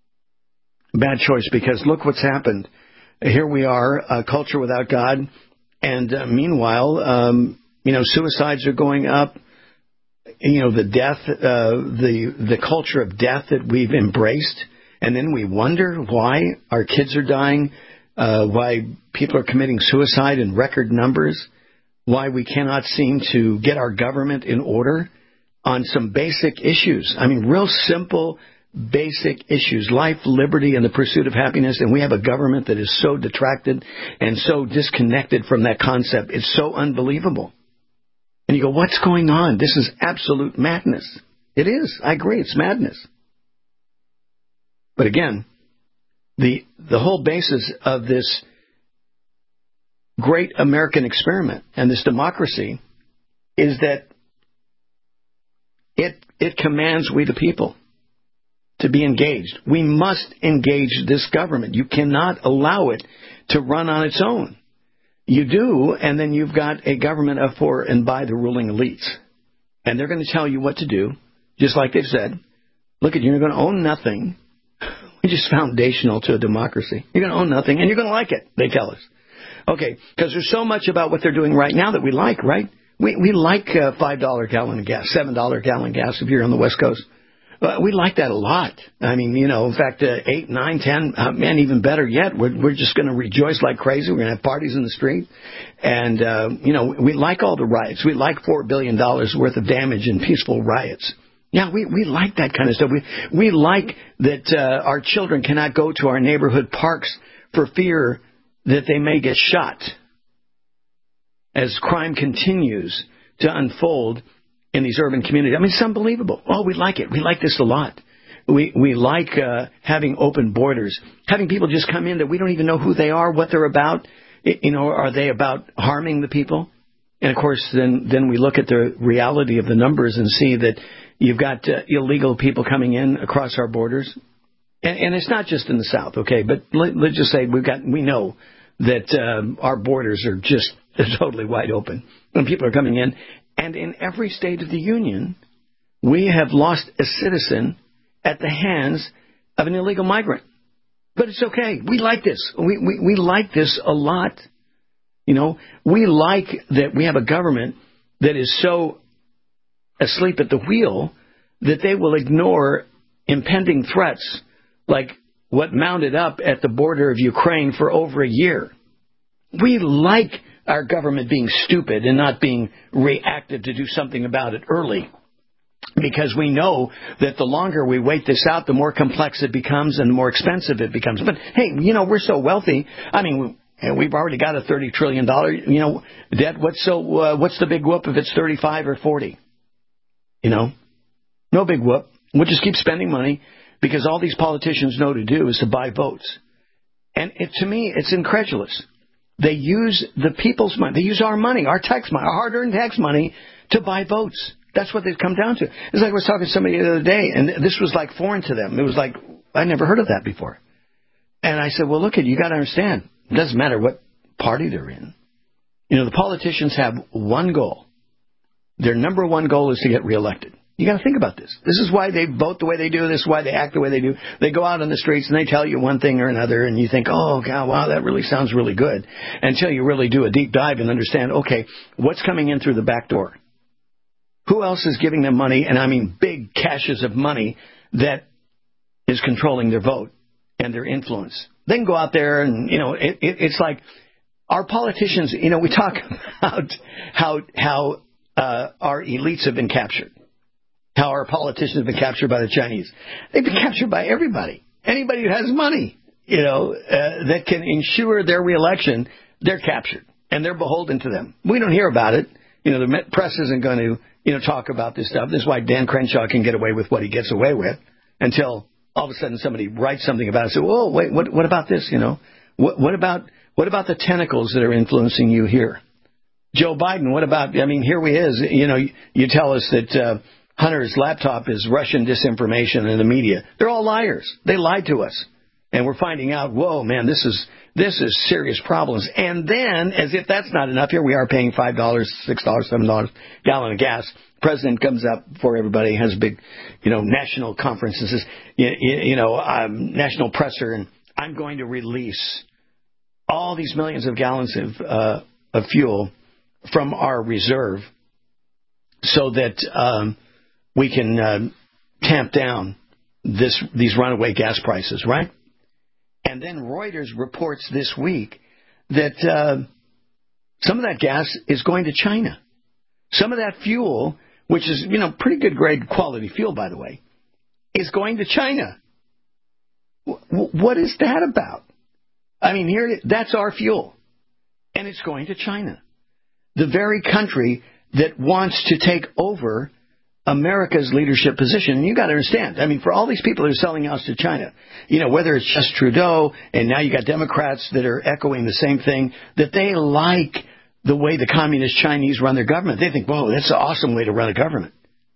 Bad choice, because look what's happened. Here we are, a culture without God, and meanwhile, suicides are going up. The death, the culture of death that we've embraced, and then we wonder why our kids are dying, why people are committing suicide in record numbers, why we cannot seem to get our government in order on some basic issues. I mean, real simple, basic issues, life, liberty, and the pursuit of happiness, and we have a government that is so detracted and so disconnected from that concept. It's so unbelievable. And you go, what's going on? This is absolute madness. It is. I agree. It's madness. But again, the whole basis of this great American experiment and this democracy is that it commands we the people to be engaged. We must engage this government. You cannot allow it to run on its own. You do, and then you've got a government of for and by the ruling elites. And they're going to tell you what to do, just like they've said. Look, you're going to own nothing, which is foundational to a democracy. You're going to own nothing, and you're going to like it, they tell us. Okay, because there's so much about what they're doing right now that we like, right? We like $5 gallon of gas, $7 gallon gas if you're on the West Coast. We like that a lot. I mean, in fact, 8, 9, 10, man, even better yet, we're just going to rejoice like crazy. We're going to have parties in the street. And, we like all the riots. We like $4 billion worth of damage in peaceful riots. Yeah, we like that kind of stuff. We like that our children cannot go to our neighborhood parks for fear that they may get shot as crime continues to unfold in these urban communities. I mean, it's unbelievable. Oh, we like it. We like this a lot. We like having open borders, having people just come in that we don't even know who they are, what they're about. Are they about harming the people? And, of course, then we look at the reality of the numbers and see that you've got illegal people coming in across our borders. And it's not just in the South, okay? But let's just say we know that our borders are just totally wide open when people are coming in. And in every state of the union, we have lost a citizen at the hands of an illegal migrant. But it's okay. We like this. We like this a lot. We like that we have a government that is so asleep at the wheel that they will ignore impending threats like what mounted up at the border of Ukraine for over a year. We like our government being stupid and not being reactive to do something about it early, because we know that the longer we wait this out, the more complex it becomes and the more expensive it becomes. But, hey, we're so wealthy. I mean, we've already got a $30 trillion, debt. What's the big whoop if it's 35 or 40? No big whoop. We'll just keep spending money because all these politicians know to do is to buy votes. And to me, it's incredulous. They use the people's money. They use our money, our tax money, our hard-earned tax money to buy votes. That's what they've come down to. It's like I was talking to somebody the other day, and this was like foreign to them. It was like, I never heard of that before. And I said, well, look, you got to understand. It doesn't matter what party they're in. The politicians have one goal. Their number one goal is to get reelected. You got to think about this. This is why they vote the way they do. This is why they act the way they do. They go out on the streets and they tell you one thing or another, and you think, oh, God, wow, that really sounds really good, until you really do a deep dive and understand, okay, what's coming in through the back door? Who else is giving them money, and I mean big caches of money, that is controlling their vote and their influence? They can go out there and, it's like our politicians, we talk about how our elites have been captured. How our politicians have been captured by the Chinese. They've been captured by everybody. Anybody who has money, that can ensure their reelection, they're captured. And they're beholden to them. We don't hear about it. The press isn't going to, talk about this stuff. This is why Dan Crenshaw can get away with what he gets away with until all of a sudden somebody writes something about it. So, oh, wait, what about this, What about the tentacles that are influencing you here? Joe Biden, what about, here he is. You tell us that Hunter's laptop is Russian disinformation in the media. They're all liars. They lied to us. And we're finding out, whoa, man, this is serious problems. And then, as if that's not enough, here we are paying $5, $6, $7 a gallon of gas. The president comes up before everybody, has a big, national conference and says, national presser, and I'm going to release all these millions of gallons of fuel from our reserve so that we can tamp down these runaway gas prices, right? And then Reuters reports this week that some of that gas is going to China. Some of that fuel, which is, pretty good grade quality fuel, by the way, is going to China. What is that about? That's our fuel. And it's going to China. The very country that wants to take over America's leadership position. And you got to understand, for all these people that are selling out to China, whether it's just Trudeau, and now you got Democrats that are echoing the same thing, that they like the way the communist Chinese run their government. They think, whoa, that's an awesome way to run a government.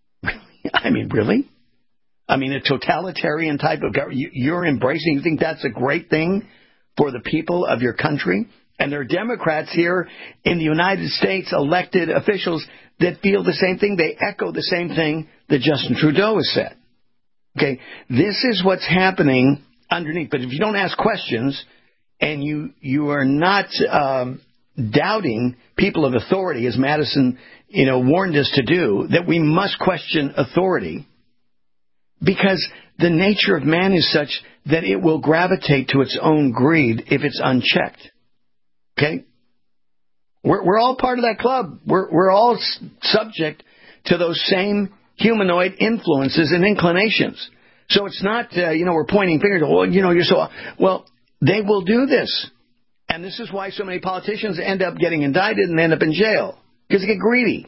Really? A totalitarian type of government. You're embracing, you think that's a great thing for the people of your country? And there are Democrats here in the United States, elected officials, that feel the same thing. They echo the same thing that Justin Trudeau has said. Okay, this is what's happening underneath. But if you don't ask questions and you are not doubting people of authority, as Madison warned us to do, that we must question authority, because the nature of man is such that it will gravitate to its own greed if it's unchecked. Okay? We're all part of that club. We're all subject to those same humanoid influences and inclinations. So it's not, we're pointing fingers. Well, they will do this. And this is why so many politicians end up getting indicted and end up in jail. Because they get greedy.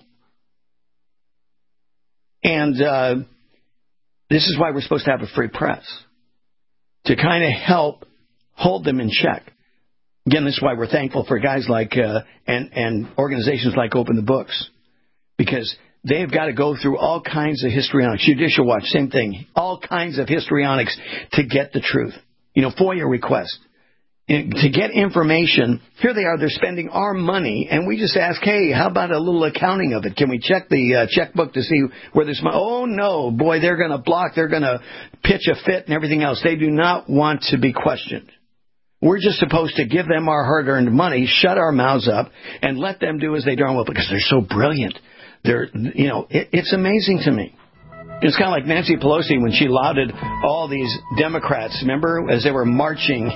And this is why we're supposed to have a free press. To kind of help hold them in check. Again, this is why we're thankful for guys like and organizations like Open the Books, because they've got to go through all kinds of histrionics. Judicial Watch, same thing. All kinds of histrionics to get the truth. FOIA requests. To get information. Here they are. They're spending our money, and we just ask, hey, how about a little accounting of it? Can we check the checkbook to see where this money? Oh, no. Boy, they're going to block. They're going to pitch a fit and everything else. They do not want to be questioned. We're just supposed to give them our hard-earned money, shut our mouths up, and let them do as they darn well, because they're so brilliant. It's amazing to me. It's kind of like Nancy Pelosi when she lauded all these Democrats, remember, as they were marching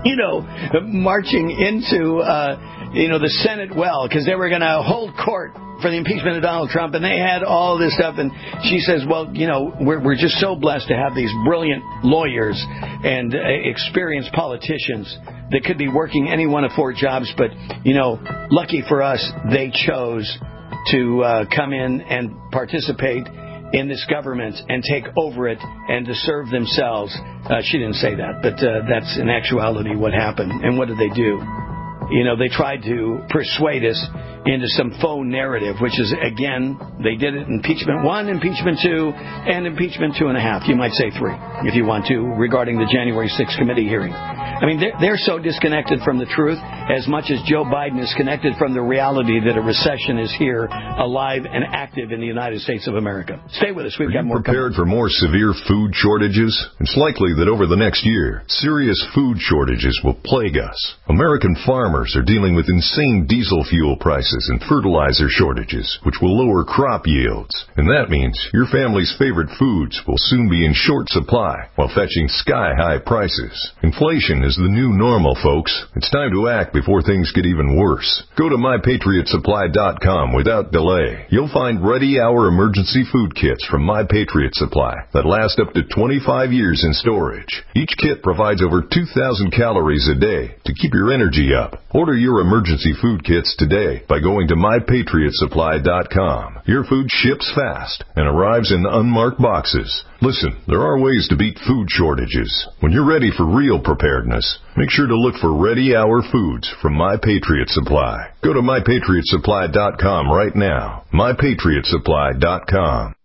into, the Senate well, because they were going to hold court for the impeachment of Donald Trump, and they had all this stuff, and she says, well, we're just so blessed to have these brilliant lawyers and experienced politicians that could be working any one of 4 jobs, but, lucky for us, they chose to come in and participate in this government and take over it and to serve themselves. She didn't say that, but that's in actuality what happened. And what did they do? They tried to persuade us into some faux narrative, which is, again, they did it impeachment 1, impeachment 2, and impeachment 2.5. You might say 3, if you want to, regarding the January 6th committee hearing. I mean, they're so disconnected from the truth as much as Joe Biden is connected from the reality that a recession is here, alive and active in the United States of America. Stay with us. We've got more. Prepared for more severe food shortages? It's likely that over the next year, serious food shortages will plague us. American farmers are dealing with insane diesel fuel prices and fertilizer shortages, which will lower crop yields. And that means your family's favorite foods will soon be in short supply while fetching sky-high prices. Inflation is the new normal, folks. It's time to act before things get even worse. Go to MyPatriotSupply.com without delay. You'll find ready-hour emergency food kits from My Patriot Supply that last up to 25 years in storage. Each kit provides over 2,000 calories a day to keep your energy up. Order your emergency food kits today by going to MyPatriotSupply.com. Your food ships fast and arrives in unmarked boxes. Listen, there are ways to beat food shortages. When you're ready for real preparedness, make sure to look for ready-hour foods from My Patriot Supply. Go to MyPatriotSupply.com right now. MyPatriotSupply.com.